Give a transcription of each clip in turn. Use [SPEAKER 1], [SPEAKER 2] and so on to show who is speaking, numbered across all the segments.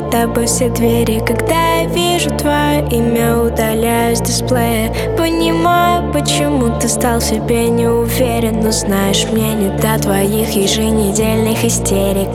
[SPEAKER 1] перед тобой все двери. Когда я вижу твое имя, удаляю с дисплея. Понимаю, почему ты стал в себе не уверен, но знаешь, мне не до твоих еженедельных истерик.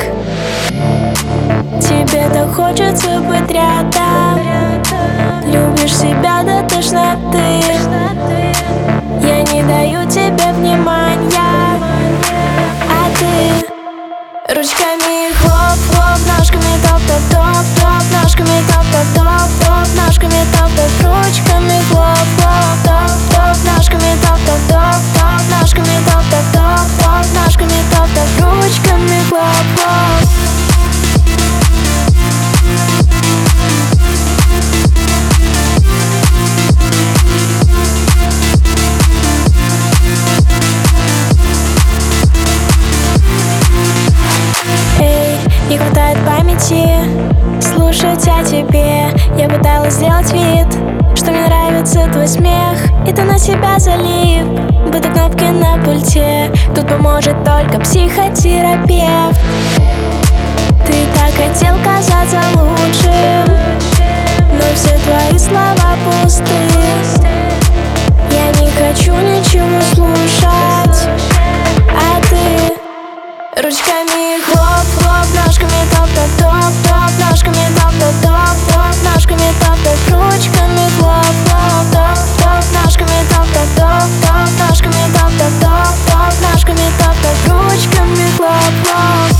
[SPEAKER 1] Тебе-то хочется быть рядом, любишь себя до тошноты. Я не даю тебе внимания, а ты ручками хлоп-хлоп, ножками топ-топ-топ-топ, ножками топ-топ-топ-топ, ножками топ-топ, ручками хлоп-хлоп, топ-топ, ножками топ-топ-топ-топ, ножками топ-топ-топ-топ, ножками топ-топ, ручками хлоп-хлоп. Не хватает памяти слушать о тебе. Я пыталась сделать вид, что мне нравится твой смех, и ты на себя залип, будто кнопки на пульте. Тут поможет только психотерапевт. Ты так хотел казаться лучшим, но все твои слова пусты. Я не хочу ничего слушать, а ты ручками хлоп-хлоп, ножками топ-топ-топ-топ, ножками топ-топ-топ-топ, ножками топ-топ, ручками хлоп-хлоп, топ-топ, ножками топ-топ-топ-топ, ножками топ-топ-топ-топ, ножками топ-топ, ручками хлоп-хлоп.